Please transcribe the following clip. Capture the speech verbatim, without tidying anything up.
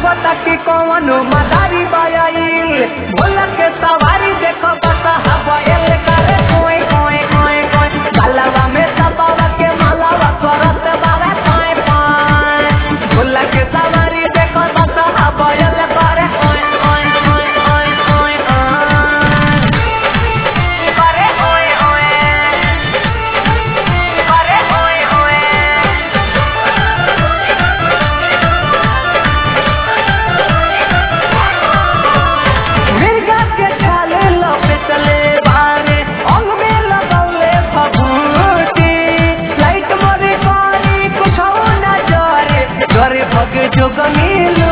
लागता कि कौन मदारी बायाइल भोला के सवारी देखो बता हवाएल करे कोई कोई कोई कोई बालवा में सपावा के मालावा करत बावे कोई कोई भोला के सवारी देखो बता हवाएल करे कोई कोई कोई कोई कोई करे कोई कोई करे कोई कोई मिर्गा के छाले लपेटले बारे अंग में लगौले भभूति लाइट मोरे कारी कुछ न जरे जरे भग जोग मिल